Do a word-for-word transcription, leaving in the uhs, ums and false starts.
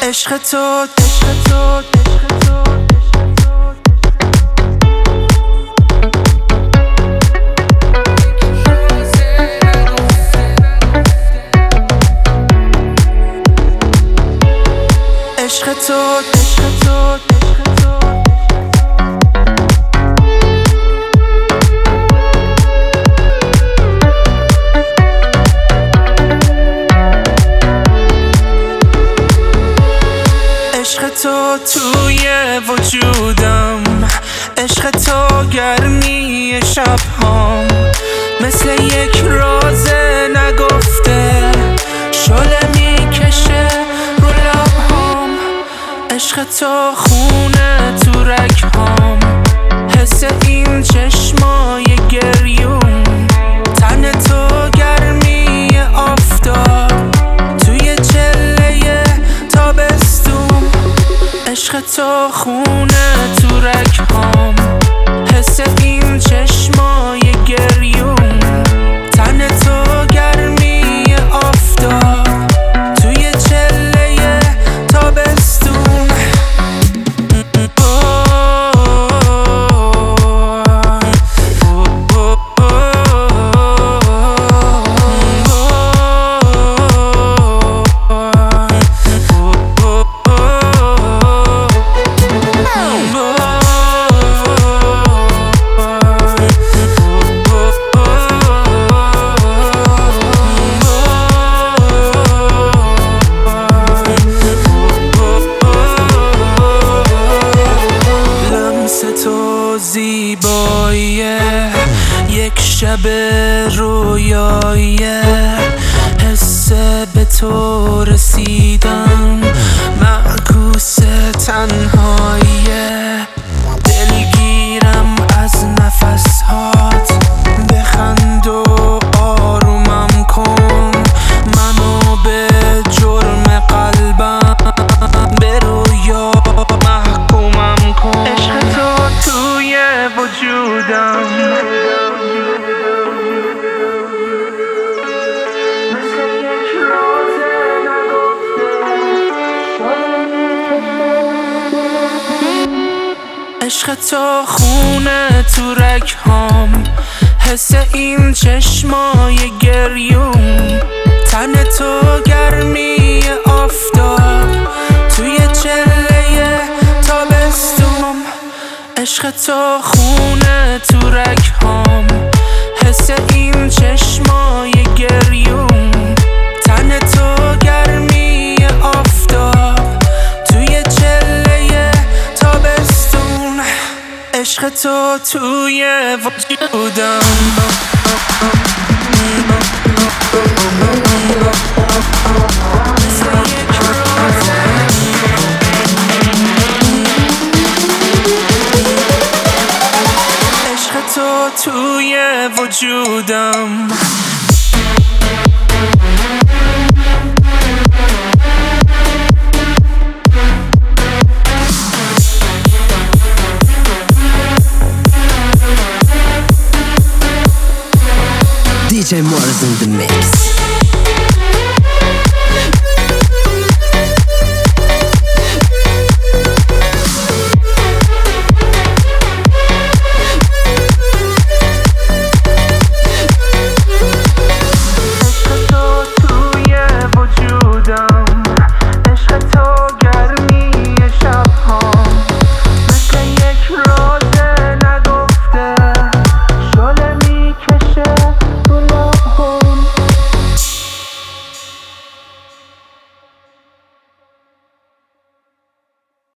عشق تو عشق تو عشق تو عشق تو عشق تو عشق تو توی وجودم، عشق تو گرمی شبهام، مثل یک راز نگفته شعله میکشه رو لبهام. عشق تو خونه تو رگهام، حس این چشمای گریون، تن تو گرمی آفتاب توی چله تابستون. عشق تو خونه تو رگهام، حس این چشمای گریون، تن تو گرمی آفتاب توی چله تابستون. زیباییه یک شب رویاییه، حس به تو رسیدن معکوس تنهاییه. دلگیرم از نفسهات، بخند و آرومم کن منو به جرم قلبم، به رویا محکومم کن. عشق تو توی وجودم، مثل یک راز نگفته. عشق تو خونه تو رگهام، حس این چشمای گریون، تن تو گرمی آفتاب توی چله تابستون. عشق تو خونه تو رگهام، حس این چشمای گریون، تن تو گرمی آفتاب توی چله تابستون. عشق تو توی وجودم، تو توی وجودم. دی جی Mars in the mix.